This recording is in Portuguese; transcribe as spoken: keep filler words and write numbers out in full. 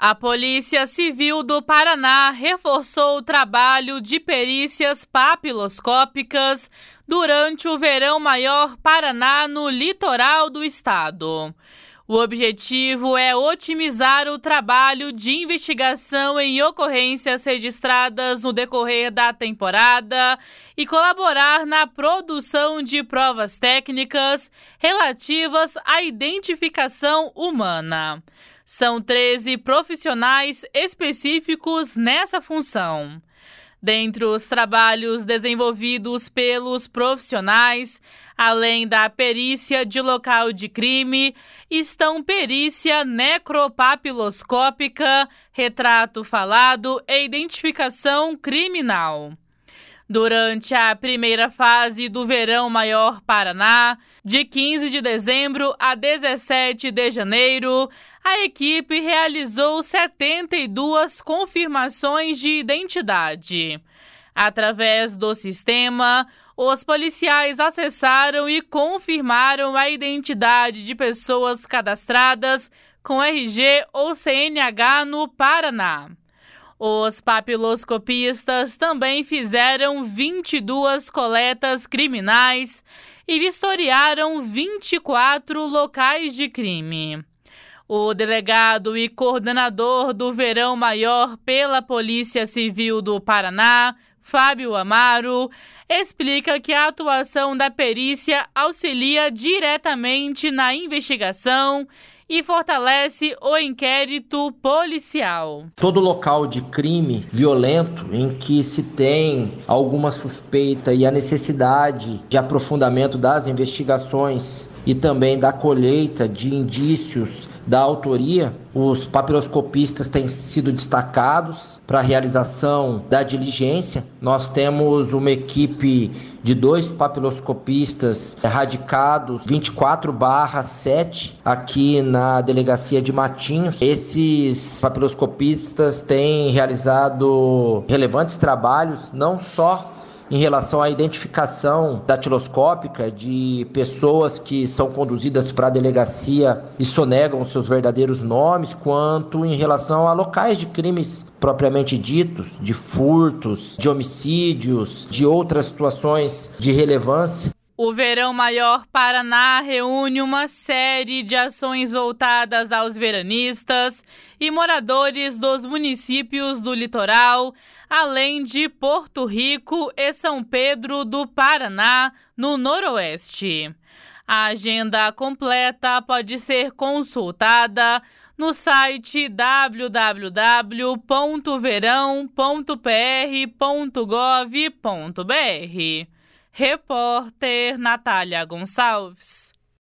A Polícia Civil do Paraná reforçou o trabalho de perícias papiloscópicas durante o Verão Maior Paraná no litoral do estado. O objetivo é otimizar o trabalho de investigação em ocorrências registradas no decorrer da temporada e colaborar na produção de provas técnicas relativas à identificação humana. São treze profissionais específicos nessa função. Dentre os trabalhos desenvolvidos pelos profissionais, além da perícia de local de crime, estão perícia necropapiloscópica, retrato falado e identificação criminal. Durante a primeira fase do Verão Maior Paraná, de quinze de dezembro a dezessete de janeiro, a equipe realizou setenta e duas confirmações de identidade. Através do sistema, os policiais acessaram e confirmaram a identidade de pessoas cadastradas com R G ou C N H no Paraná. Os papiloscopistas também fizeram vinte e duas coletas criminais e vistoriaram vinte e quatro locais de crime. O delegado e coordenador do Verão Maior pela Polícia Civil do Paraná, Fábio Amaro, explica que a atuação da perícia auxilia diretamente na investigação e fortalece o inquérito policial. Todo local de crime violento em que se tem alguma suspeita e a necessidade de aprofundamento das investigações e também da colheita de indícios da autoria, os papiloscopistas têm sido destacados para a realização da diligência. Nós temos uma equipe de dois papiloscopistas radicados vinte e quatro barra sete aqui na delegacia de Matinhos. Esses papiloscopistas têm realizado relevantes trabalhos, não só em relação à identificação datiloscópica de pessoas que são conduzidas para a delegacia e sonegam seus verdadeiros nomes, quanto em relação a locais de crimes propriamente ditos, de furtos, de homicídios, de outras situações de relevância. O Verão Maior Paraná reúne uma série de ações voltadas aos veranistas e moradores dos municípios do litoral, além de Porto Rico e São Pedro do Paraná, no Noroeste. A agenda completa pode ser consultada no site w w w ponto verão ponto p r ponto gov ponto b r. Repórter Natália Gonçalves.